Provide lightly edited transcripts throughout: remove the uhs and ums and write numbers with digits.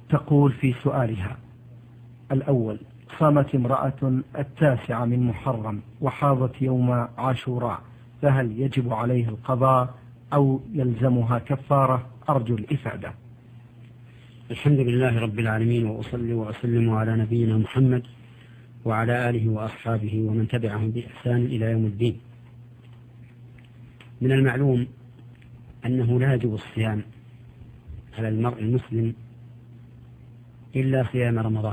تقول في سؤالها الأول: صامت امرأة 9 من محرم وحاضت يوم عاشوراء، فهل يجب عليه القضاء أو يلزمها كفارة؟ أرجو الإفادة. الحمد لله رب العالمين، وأصلي وأسلم على نبينا محمد وعلى آله وأصحابه ومن تبعهم بإحسان إلى يوم الدين. من المعلوم أنه لا يجب الصيام على المرء المسلم إلا صيام رمضان،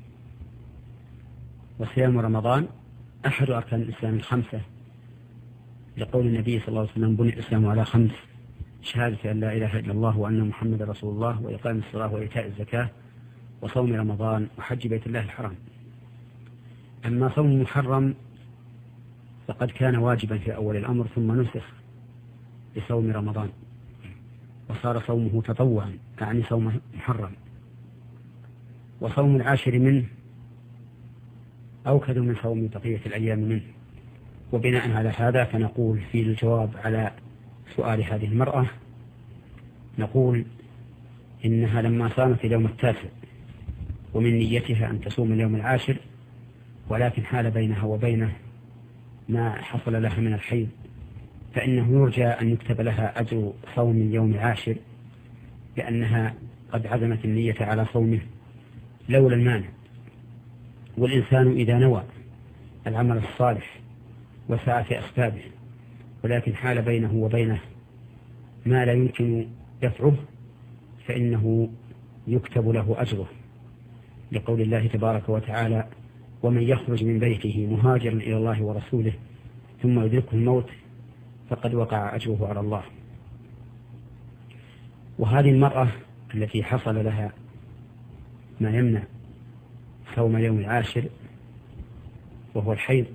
وصيام رمضان أحد أركان الإسلام الخمسة، لقول النبي صلى الله عليه وسلم: بني الإسلام على 5: شهادة أن لا إله إلا الله وأن محمد رسول الله، وإقام الصلاة وإيتاء الزكاة وصوم رمضان وحج بيت الله الحرام. أما صوم المحرم فقد كان واجبا في أول الأمر ثم نسخ بصوم رمضان وصار صومه تطوعا، يعني صوم محرم. وصوم العاشر منه أوكد من صوم بقية الأيام منه. وبناء على هذا فنقول في الجواب على سؤال هذه المرأة، نقول إنها لما صامت اليوم 9 ومن نيتها أن تصوم اليوم 10، ولكن حال بينها وبينه ما حصل لها من الحيض، فإنه يرجى أن يكتب لها أجر صوم اليوم 10، لأنها قد عزمت النية على صومه لولا المانع. والإنسان إذا نوى العمل الصالح وسعى في أسبابه، ولكن حال بينه وبينه ما لا يمكن دفعه، فإنه يكتب له أجره، لقول الله تبارك وتعالى: ومن يخرج من بيته مهاجرا إلى الله ورسوله ثم يدركه الموت فقد وقع أجره على الله. وهذه المرأة التي حصل لها ما يمنع صوم يوم 10 وهو الحيض،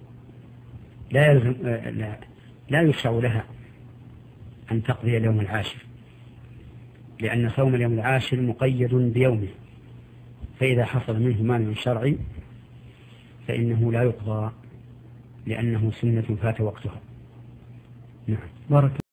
لا يشرع لها أن تقضي اليوم 10، لأن صوم اليوم 10 مقيد بيومه، فإذا حصل منه مانع شرعي فإنه لا يقضى، لأنه سنة فات وقتها. نعم. بارك